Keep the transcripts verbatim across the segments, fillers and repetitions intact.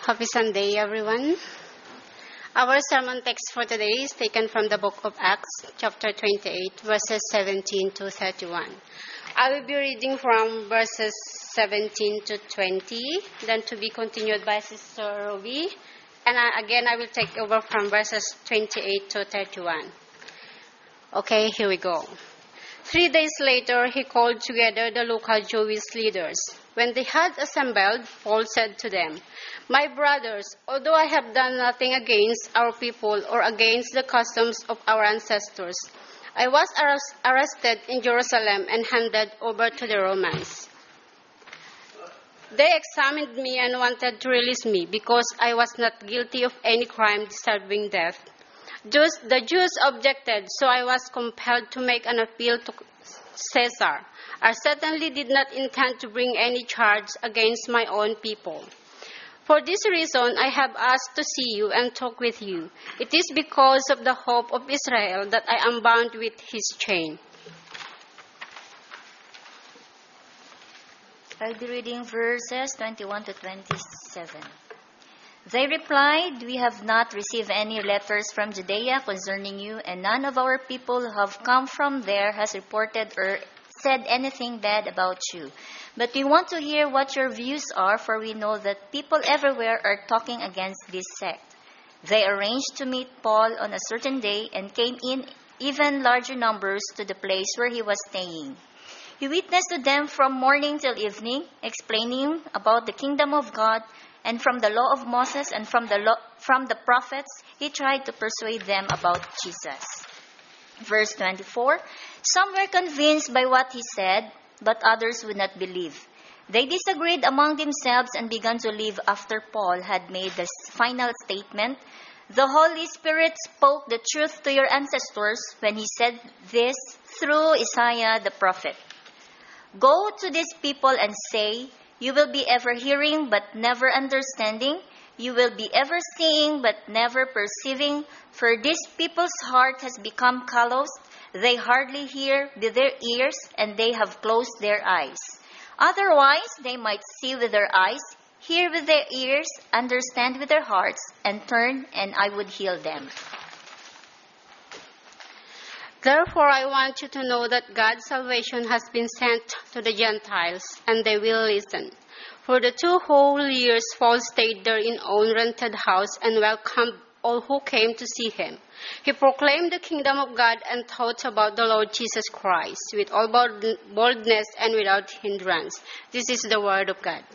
Happy Sunday, everyone. Our sermon text for today is taken from the book of Acts, chapter twenty-eight, verses seventeen to thirty-one. I will be reading from verses seventeen to twenty, then to be continued by Sister Ruby. And I, again, I will take over from verses twenty-eight to thirty-one. Okay, here we go. Three days later, he called together the local Jewish leaders. When they had assembled, Paul said to them, "My brothers, although I have done nothing against our people or against the customs of our ancestors, I was arrested in Jerusalem and handed over to the Romans. They examined me and wanted to release me because I was not guilty of any crime deserving death. Just, the Jews objected, so I was compelled to make an appeal to Caesar. I certainly did not intend to bring any charge against my own people. For this reason, I have asked to see you and talk with you. It is because of the hope of Israel that I am bound with his chain." I'll be reading verses twenty-one to twenty-seven. They replied, "We have not received any letters from Judea concerning you, and none of our people who have come from there has reported or said anything bad about you. But we want to hear what your views are, for we know that people everywhere are talking against this sect." They arranged to meet Paul on a certain day and came in even larger numbers to the place where he was staying. He witnessed to them from morning till evening, explaining about the kingdom of God, and from the law of Moses and from the law, from the prophets, he tried to persuade them about Jesus. Verse twenty-four, some were convinced by what he said, but others would not believe. They disagreed among themselves and began to leave after Paul had made the final statement, "The Holy Spirit spoke the truth to your ancestors when he said this through Isaiah the prophet. Go to these people and say, you will be ever hearing but never understanding. You will be ever seeing but never perceiving. For this people's heart has become calloused. They hardly hear with their ears, and they have closed their eyes. Otherwise, they might see with their eyes, hear with their ears, understand with their hearts, and turn, and I would heal them." Therefore, I want you to know that God's salvation has been sent to the Gentiles, and they will listen. For the two whole years, Paul stayed there in own rented house and welcomed all who came to see him. He proclaimed the kingdom of God and taught about the Lord Jesus Christ with all boldness and without hindrance. This is the word of God.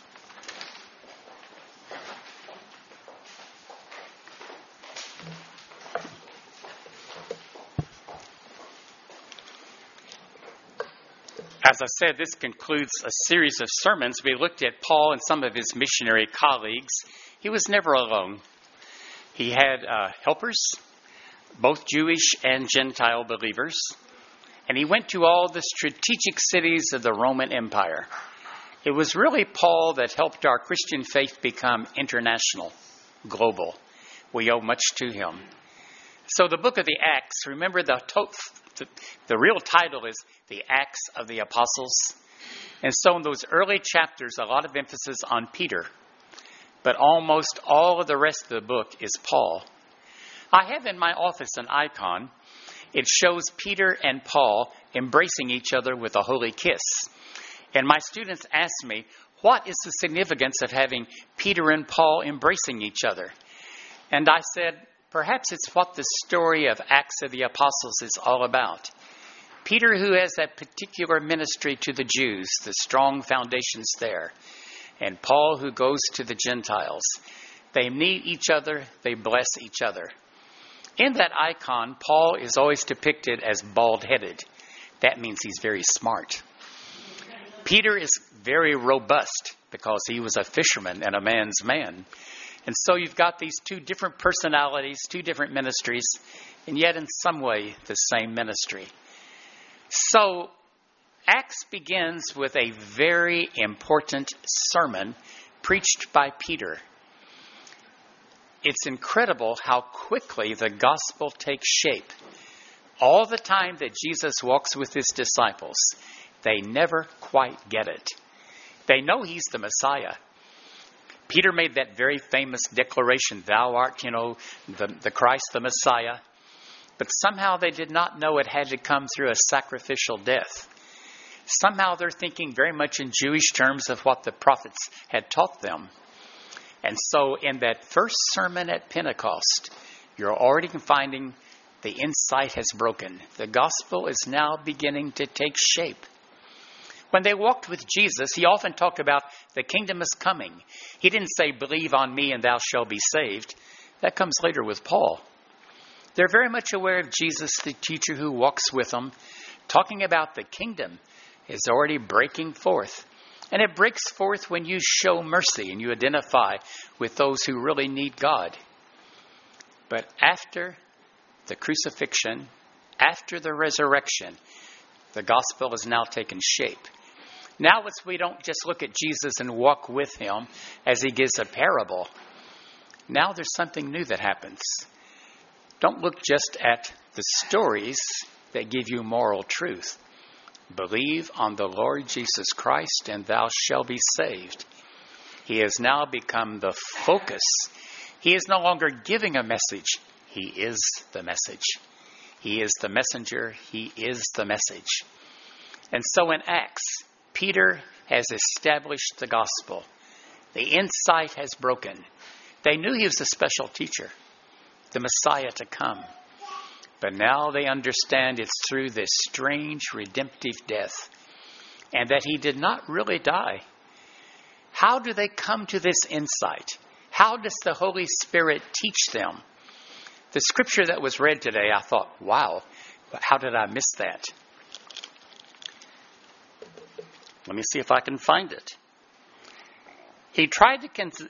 As I said, this concludes a series of sermons. We looked at Paul and some of his missionary colleagues. He was never alone. He had uh, helpers, both Jewish and Gentile believers, and he went to all the strategic cities of the Roman Empire. It was really Paul that helped our Christian faith become international, global. We owe much to him. So the book of the Acts, remember the to- The real title is The Acts of the Apostles. And so in those early chapters, a lot of emphasis on Peter. But almost all of the rest of the book is Paul. I have in my office an icon. It shows Peter and Paul embracing each other with a holy kiss. And my students ask me, what is the significance of having Peter and Paul embracing each other? And I said, perhaps it's what the story of Acts of the Apostles is all about. Peter, who has that particular ministry to the Jews, the strong foundations there, and Paul, who goes to the Gentiles. They meet each other, they bless each other. In that icon, Paul is always depicted as bald-headed. That means he's very smart. Peter is very robust because he was a fisherman and a man's man. And so you've got these two different personalities, two different ministries, and yet in some way the same ministry. So Acts begins with a very important sermon preached by Peter. It's incredible how quickly the gospel takes shape. All the time that Jesus walks with his disciples, they never quite get it. They know he's the Messiah. Peter made that very famous declaration, thou art, you know, the, the Christ, the Messiah. But somehow they did not know it had to come through a sacrificial death. Somehow they're thinking very much in Jewish terms of what the prophets had taught them. And so in that first sermon at Pentecost, you're already finding the insight has broken. The gospel is now beginning to take shape. When they walked with Jesus, he often talked about the kingdom is coming. He didn't say, believe on me and thou shalt be saved. That comes later with Paul. They're very much aware of Jesus, the teacher who walks with them, talking about the kingdom is already breaking forth. And it breaks forth when you show mercy and you identify with those who really need God. But after the crucifixion, after the resurrection, the gospel has now taken shape. Now it's, we don't just look at Jesus and walk with him as he gives a parable. Now there's something new that happens. Don't look just at the stories that give you moral truth. Believe on the Lord Jesus Christ and thou shalt be saved. He has now become the focus. He is no longer giving a message. He is the message. He is the messenger. He is the message. And so in Acts, Peter has established the gospel. The insight has broken. They knew he was a special teacher, the Messiah to come. But now they understand it's through this strange redemptive death and that he did not really die. How do they come to this insight? How does the Holy Spirit teach them? The scripture that was read today, I thought, wow, how did I miss that? Let me see if I can find it. He tried to, con-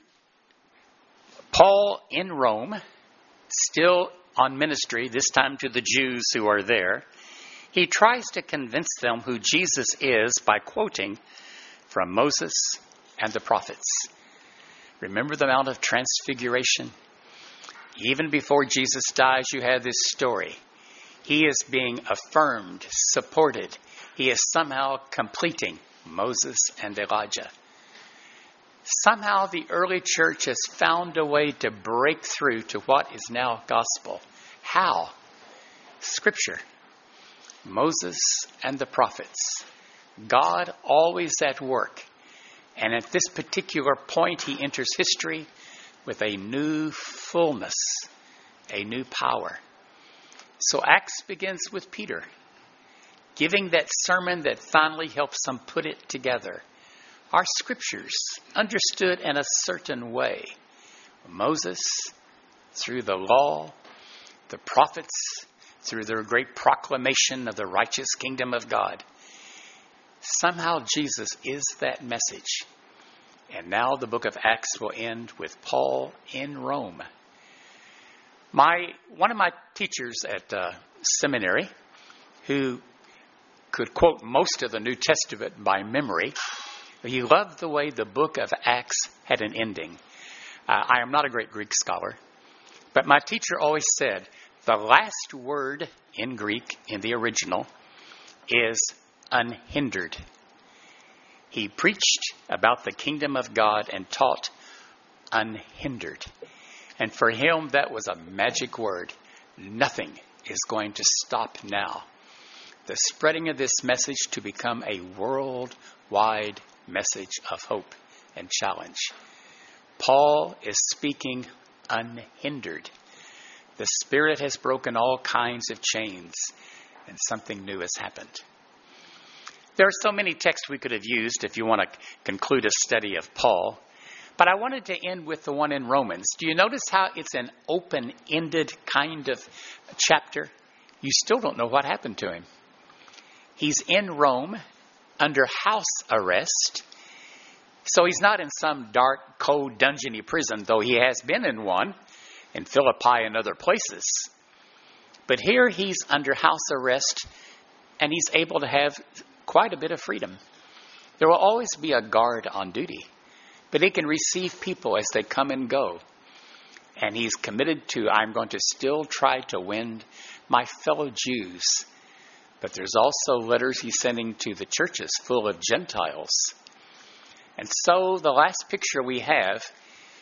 Paul in Rome, still on ministry, this time to the Jews who are there, he tries to convince them who Jesus is by quoting from Moses and the prophets. Remember the Mount of Transfiguration? Even before Jesus dies, you have this story. He is being affirmed, supported. He is somehow completing Moses and Elijah. Somehow the early church has found a way to break through to what is now gospel. How? Scripture. Moses and the prophets. God always at work. And at this particular point, he enters history with a new fullness, a new power. So Acts begins with Peter, giving that sermon that finally helps them put it together. Our scriptures, understood in a certain way. Moses, through the law, the prophets, through their great proclamation of the righteous kingdom of God. Somehow Jesus is that message. And now the book of Acts will end with Paul in Rome. My one of my teachers at uh, seminary, who could quote most of the New Testament by memory, he loved the way the book of Acts had an ending. Uh, I am not a great Greek scholar, but my teacher always said the last word in Greek, in the original, is unhindered. He preached about the kingdom of God and taught unhindered. And for him, that was a magic word. Nothing is going to stop now. The spreading of this message to become a worldwide message of hope and challenge. Paul is speaking unhindered. The Spirit has broken all kinds of chains, and something new has happened. There are so many texts we could have used if you want to conclude a study of Paul, but I wanted to end with the one in Romans. Do you notice how it's an open-ended kind of chapter? You still don't know what happened to him. He's in Rome under house arrest. So he's not in some dark, cold, dungeony prison, though he has been in one in Philippi and other places. But here he's under house arrest, and he's able to have quite a bit of freedom. There will always be a guard on duty, but he can receive people as they come and go. And he's committed to, I'm going to still try to win my fellow Jews. But there's also letters he's sending to the churches full of Gentiles. And so the last picture we have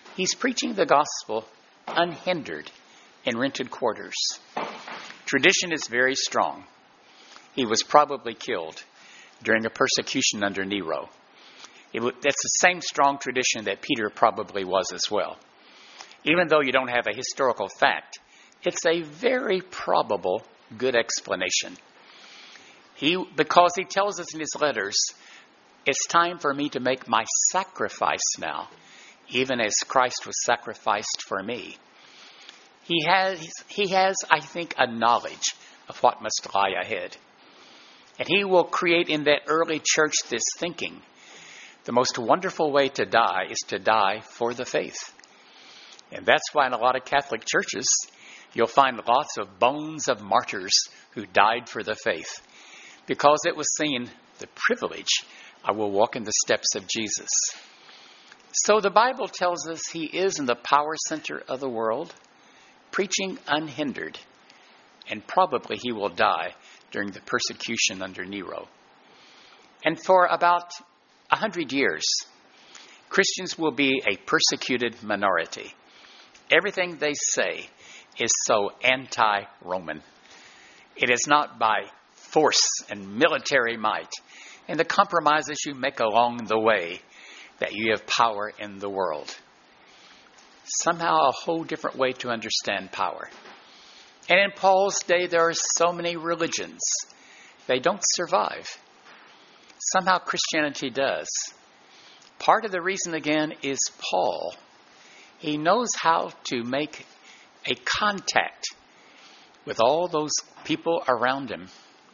He's preaching the gospel unhindered in rented quarters. Tradition is very strong. He was probably killed during a persecution under Nero. It w- that's the same strong tradition that Peter probably was as well. Even though you don't have a historical fact, it's a very probable good explanation. He, because he tells us in his letters, it's time for me to make my sacrifice now, even as Christ was sacrificed for me. He has, he has, I think, a knowledge of what must lie ahead. And he will create in that early church this thinking. The most wonderful way to die is to die for the faith. And that's why in a lot of Catholic churches, you'll find lots of bones of martyrs who died for the faith. Because it was seen, the privilege, I will walk in the steps of Jesus. So the Bible tells us he is in the power center of the world, preaching unhindered. And probably he will die during the persecution under Nero. And for about a hundred years, Christians will be a persecuted minority. Everything they say is so anti-Roman. It is not by force and military might and the compromises you make along the way that you have power in the world. Somehow a whole different way to understand power. And in Paul's day, there are so many religions. They don't survive. Somehow Christianity does. Part of the reason, again, is Paul. He knows how to make a contact with all those people around him.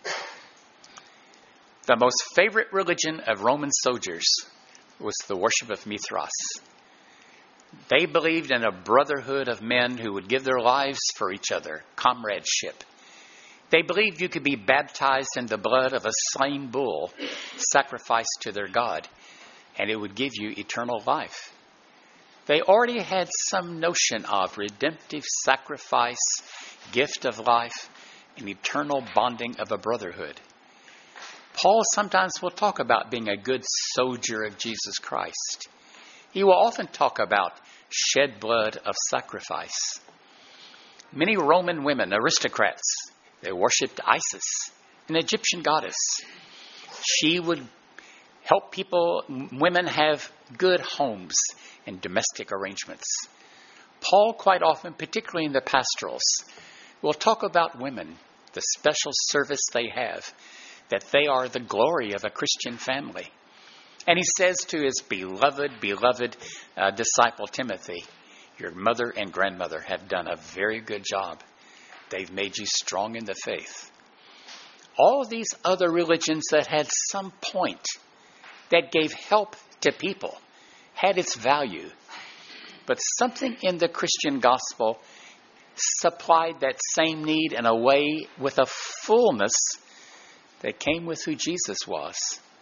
The most favorite religion of Roman soldiers was the worship of Mithras. They believed in a brotherhood of men who would give their lives for each other, comradeship. They believed you could be baptized in the blood of a slain bull, sacrificed to their God, and it would give you eternal life. They already had some notion of redemptive sacrifice, gift of life, and eternal bonding of a brotherhood. Paul sometimes will talk about being a good soldier of Jesus Christ. He will often talk about shed blood of sacrifice. Many Roman women, aristocrats, they worshipped Isis, an Egyptian goddess. She would help people, women have good homes and domestic arrangements. Paul quite often, particularly in the pastorals, will talk about women, the special service they have, that they are the glory of a Christian family. And he says to his beloved, beloved uh, disciple Timothy, your mother and grandmother have done a very good job. They've made you strong in the faith. All these other religions that had some point, that gave help to people, had its value. But something in the Christian gospel supplied that same need in a way with a fullness that came with who Jesus was.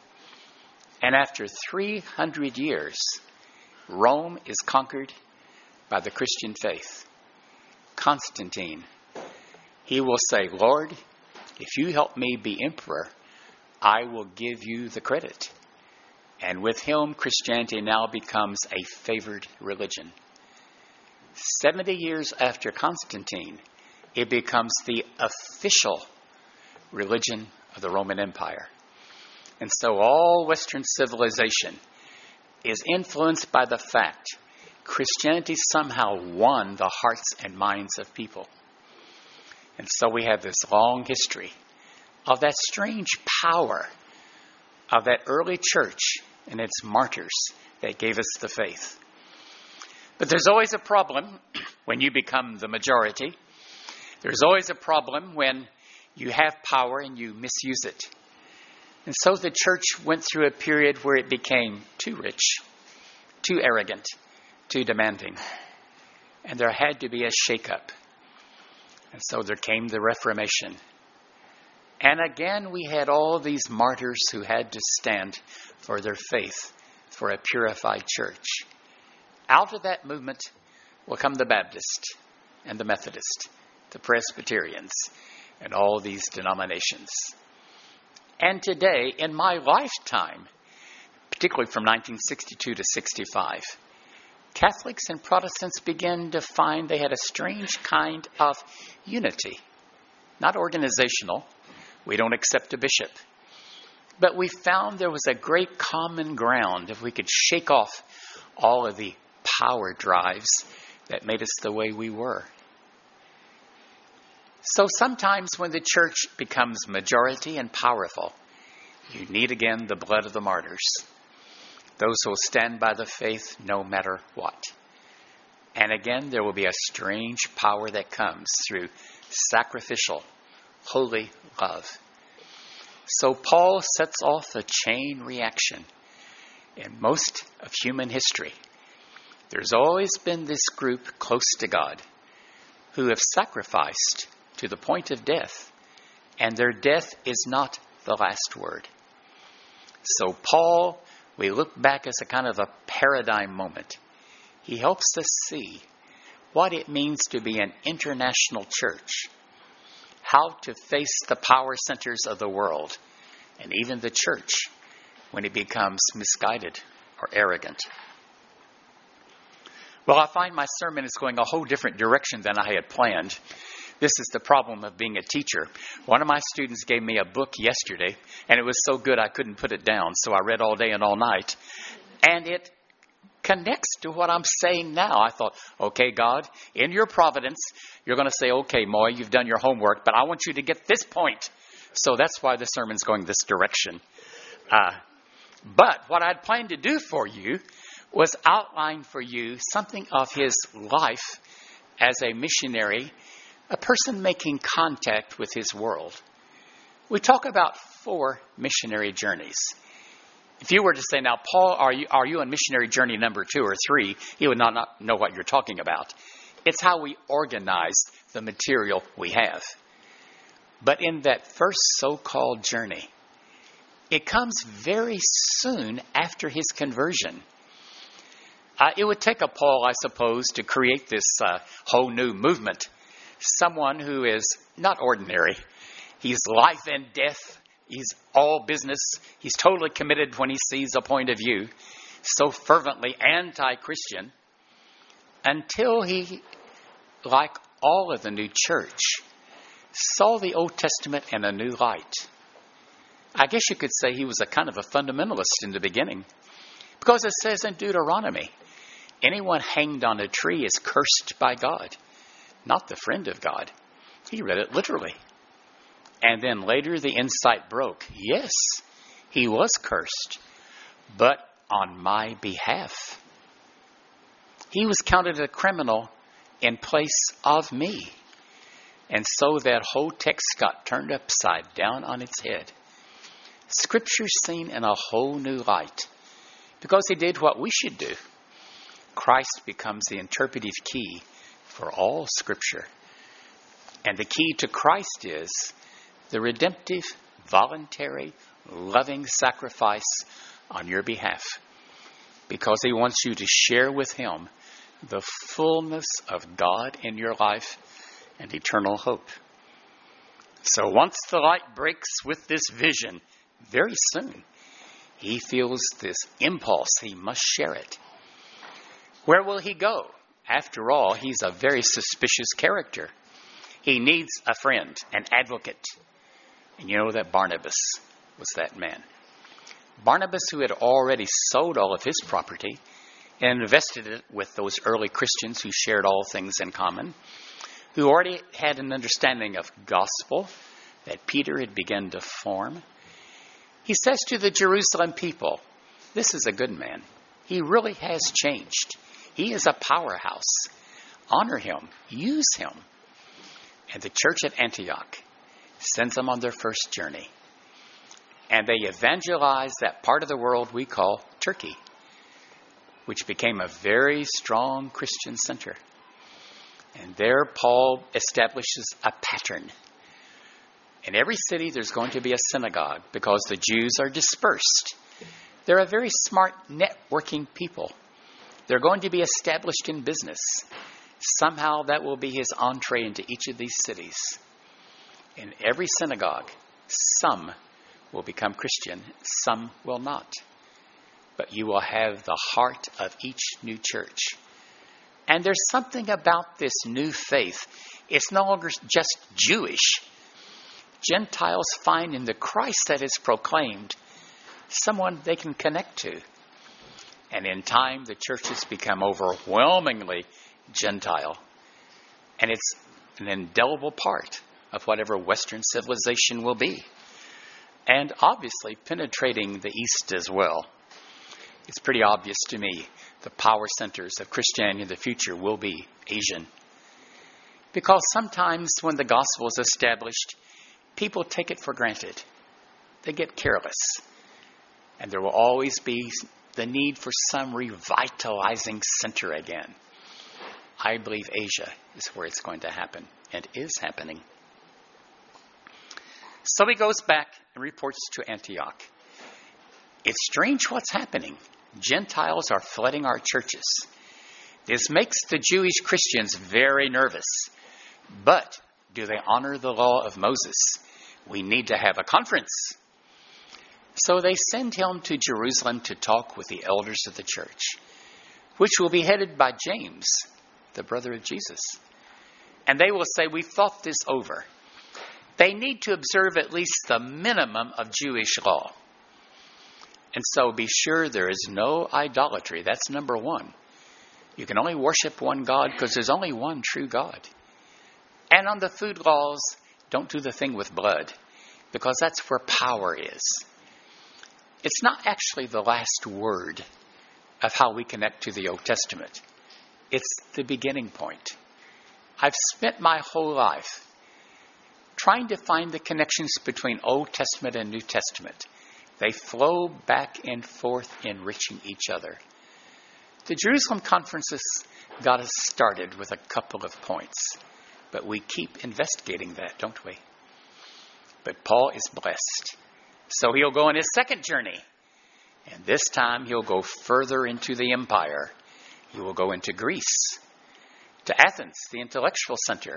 And after three hundred years, Rome is conquered by the Christian faith. Constantine, he will say, Lord, if you help me be emperor, I will give you the credit. And with him, Christianity now becomes a favored religion. seventy years after Constantine, it becomes the official religion of the Roman Empire. And so all Western civilization is influenced by the fact Christianity somehow won the hearts and minds of people. And so we have this long history of that strange power of that early church and its martyrs that gave us the faith. But there's always a problem when you become the majority. There's always a problem when you have power and you misuse it. And so the church went through a period where it became too rich, too arrogant, too demanding. And there had to be a shakeup. And so there came the Reformation. And again, we had all these martyrs who had to stand for their faith, for a purified church. Out of that movement will come the Baptist and the Methodist, the Presbyterians, and all these denominations. And today, in my lifetime, particularly from nineteen sixty-two to sixty-five, Catholics and Protestants began to find they had a strange kind of unity. Not organizational. We don't accept a bishop. But we found there was a great common ground if we could shake off all of the power drives that made us the way we were. So sometimes when the church becomes majority and powerful, you need again the blood of the martyrs. Those who will stand by the faith no matter what. And again, there will be a strange power that comes through sacrificial, holy love. So Paul sets off a chain reaction. In most of human history, there's always been this group close to God who have sacrificed to the point of death, and their death is not the last word. So Paul, we look back as a kind of a paradigm moment. He helps us see what it means to be an international church, how to face the power centers of the world, and even the church when it becomes misguided or arrogant. Well, I find my sermon is going a whole different direction than I had planned. This is the problem of being a teacher. One of my students gave me a book yesterday, and it was so good I couldn't put it down, so I read all day and all night. And it connects to what I'm saying now. I thought, okay, God, in your providence, you're going to say, okay, Moy, you've done your homework, but I want you to get this point. So that's why the sermon's going this direction. Uh, but what I'd planned to do for you was outline for you something of his life as a missionary, a person making contact with his world. We talk about four missionary journeys. If you were to say, now, Paul, are you are you on missionary journey number two or three, he would not, not know what you're talking about. It's how we organize the material we have. But in that first so-called journey, it comes very soon after his conversion. Uh, it would take a Paul, I suppose, to create this uh, whole new movement. Someone who is not ordinary. He's life and death. He's all business. He's totally committed when he sees a point of view. So fervently anti-Christian. Until he, like all of the new church, saw the Old Testament in a new light. I guess you could say he was a kind of a fundamentalist in the beginning. Because it says in Deuteronomy, anyone hanged on a tree is cursed by God, not the friend of God. He read it literally. And then later the insight broke. Yes, he was cursed, but on my behalf. He was counted a criminal in place of me. And so that whole text got turned upside down on its head. Scripture's seen in a whole new light. Because he did what we should do. Christ becomes the interpretive key for all Scripture. And the key to Christ is the redemptive, voluntary, loving sacrifice on your behalf. Because he wants you to share with him the fullness of God in your life and eternal hope. So once the light breaks with this vision, very soon, he feels this impulse. He must share it. Where will he go? After all, he's a very suspicious character. He needs a friend, an advocate. And you know that Barnabas was that man. Barnabas, who had already sold all of his property and invested it with those early Christians who shared all things in common, who already had an understanding of gospel that Peter had begun to form. He says to the Jerusalem people, this is a good man. He really has changed. He is a powerhouse. Honor him. Use him. And the church at Antioch sends them on their first journey. And they evangelize that part of the world we call Turkey, which became a very strong Christian center. And there Paul establishes a pattern. In every city there's going to be a synagogue because the Jews are dispersed. They're a very smart networking people. They're going to be established in business. Somehow that will be his entree into each of these cities. In every synagogue, some will become Christian, some will not. but you will have the heart of each new church. And there's something about this new faith. It's no longer just Jewish. Gentiles find in the Christ that is proclaimed someone they can connect to. And in time, the churches become overwhelmingly Gentile. And it's an indelible part of whatever Western civilization will be. And obviously penetrating the East as well. It's pretty obvious to me the power centers of Christianity in the future will be Asian. Because sometimes when the gospel is established, people take it for granted. They get careless. And there will always be the need for some revitalizing center again. I believe Asia is where it's going to happen and is happening. So he goes back and reports to Antioch. It's strange what's happening. Gentiles are flooding our churches. This makes the Jewish Christians very nervous. But do they honor the law of Moses? We need to have a conference. So they send him to Jerusalem to talk with the elders of the church, which will be headed by James, the brother of Jesus. And they will say, we've thought this over. They need to observe at least the minimum of Jewish law. And so be sure there is no idolatry. That's number one. You can only worship one God because there's only one true God. And on the food laws, don't do the thing with blood because that's where power is. It's not actually the last word of how we connect to the Old Testament. It's the beginning point. I've spent my whole life trying to find the connections between Old Testament and New Testament. They flow back and forth, enriching each other. The Jerusalem conferences got us started with a couple of points, but we keep investigating that, don't we? But Paul is blessed. So he'll go on his second journey. And this time he'll go further into the empire. He will go into Greece, to Athens, the intellectual center.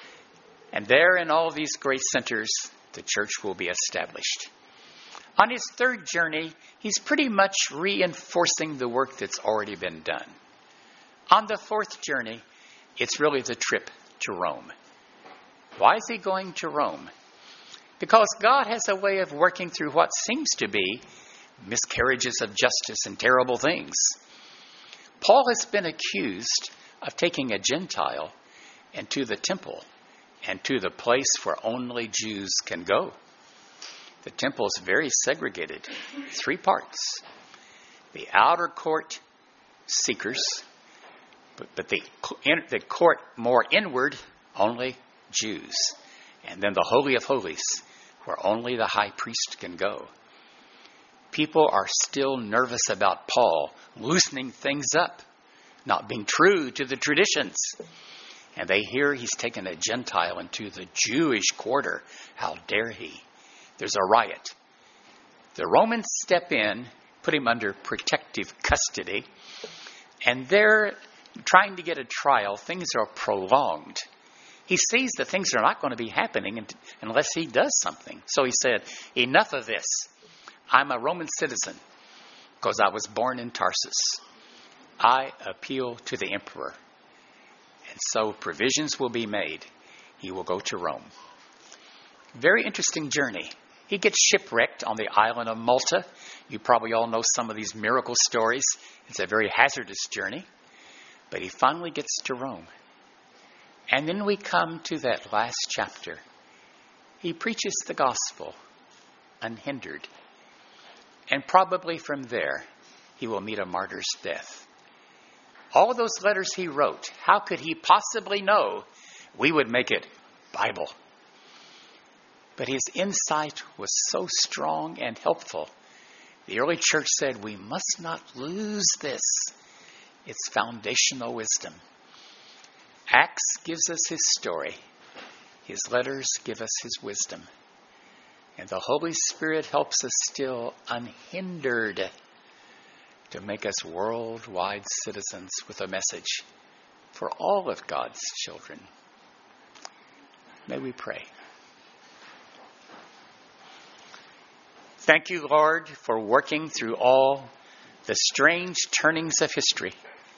And there in all these great centers, the church will be established. On his third journey, he's pretty much reinforcing the work that's already been done. On the fourth journey, it's really the trip to Rome. Why is he going to Rome? Because God has a way of working through what seems to be miscarriages of justice and terrible things. Paul has been accused of taking a Gentile into the temple and to the place where only Jews can go. The temple is very segregated, three parts. The outer court, seekers, but, but the, the court more inward, only Jews. And then the Holy of Holies, where only the high priest can go. People are still nervous about Paul loosening things up, not being true to the traditions. And they hear he's taken a Gentile into the Jewish quarter. How dare he? There's a riot. The Romans step in, put him under protective custody, and they're trying to get a trial. Things are prolonged. He sees that things are not going to be happening unless he does something. So he said, enough of this. I'm a Roman citizen because I was born in Tarsus. I appeal to the emperor. And so provisions will be made. He will go to Rome. Very interesting journey. He gets shipwrecked on the island of Malta. You probably all know some of these miracle stories. It's a very hazardous journey. But he finally gets to Rome. And then we come to that last chapter. He preaches the gospel unhindered. And probably from there, he will meet a martyr's death. All of those letters he wrote, how could he possibly know we would make it Bible? But his insight was so strong and helpful. The early church said, we must not lose this. It's foundational wisdom. Acts gives us his story. His letters give us his wisdom. And the Holy Spirit helps us still unhindered to make us worldwide citizens with a message for all of God's children. May we pray. Thank you, Lord, for working through all the strange turnings of history.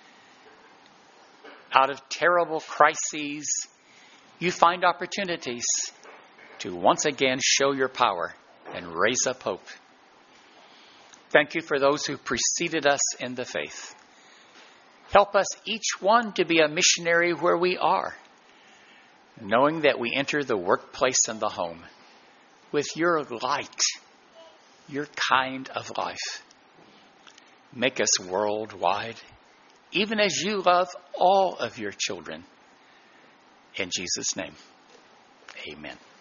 Out of terrible crises, you find opportunities to once again show your power and raise up hope. Thank you for those who preceded us in the faith. Help us each one to be a missionary where we are, knowing that we enter the workplace and the home with your light, your kind of life. Make us worldwide, even as you love all of your children. In Jesus' name, amen.